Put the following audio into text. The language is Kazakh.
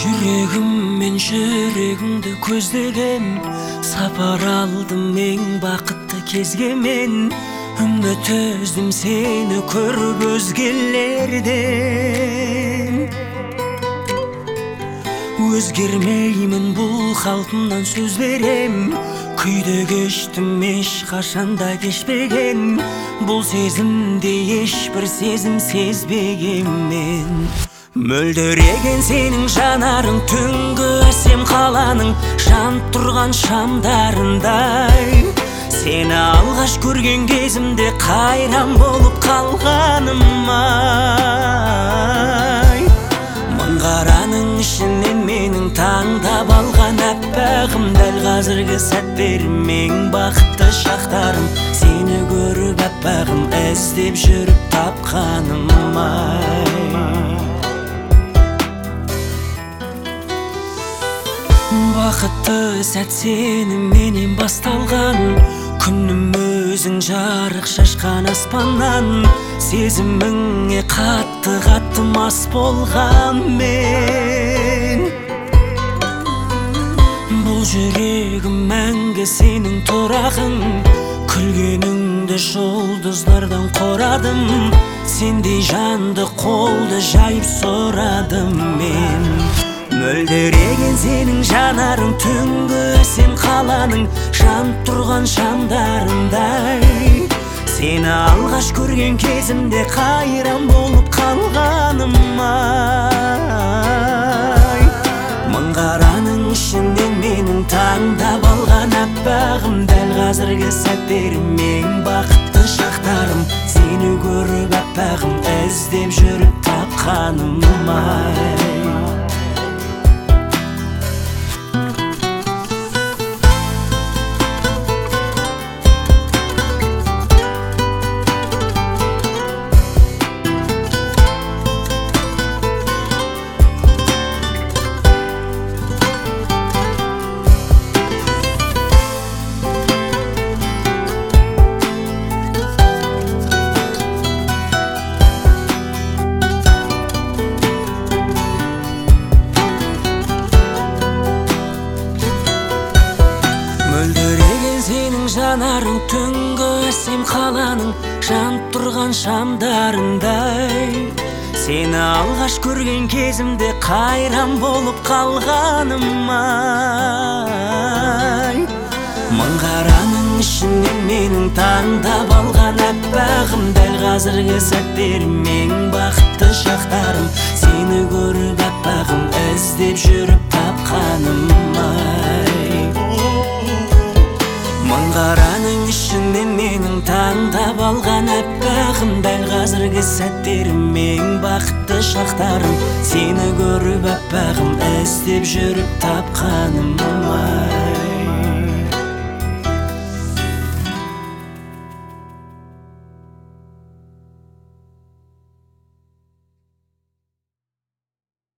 Жүрегіммен жүрегіңді көздеген, сапар алдым ең бақытты кезге мен. Үміт үздім сені көріп өзгелерден. Өзгермеймін бұл қалпымнан сөз берем, күйді кештім ешқашанда кешпеген. Бұл сезімде ешбір сезім сезбеген мен. Мөлдіреген сенің жанарың түнгі әсем қаланың жанып тұрған шамдарындай. Сені алғаш көрген кезімде қайран болып қалғаным-ай. Мың қараның ішінен менің таңдап алған әппағым, дәл қазіргі сәттерім ең бақытты шақтарым. Сені көріп әппағым, іздеп жүріп тапқаным-ай. Бақытты сәт сеніменен басталған, күнім өзің жарық шашқан аспаннан. Сезіміңе қатты мас болған мен. Бұл жүрегім мәңгі сенің тұрағың, күлгеніңді жұлдыздардан қорадым. Сендей жанды қолды жайып сұрадым мен. Мөлдіреген сенің жанарың түнгі әсем қаланың жанып тұрған шамдарындай. Сені алғаш көрген кезімде қайран болып қалғаным-ай. Мың қараның ішінен менің таңдап алған әппағым, дәл қазіргі сәттерім ең бақытты шақтарым. Сені көріп әппағым, іздеп жүріп тапқаным-ай. Сенің жанарың түнгі әсем қаланың жанып тұрған шамдарындай. Сені алғаш көрген кезімде қайран болып қалғаным-ай. Мың қараның ішінен менің таңдап алған әппағым, дәл қазіргі сәттерім ең бақытты шақтарым. Сені көріп әппағым, іздеп жүріп тапқаным-ай. Мың қараның ішінен менің таңдап алған әппағым, дәл қазіргі сәттерім ең бақытты шақтарым. Сені көріп әппағым, іздеп жүріп тапқаным.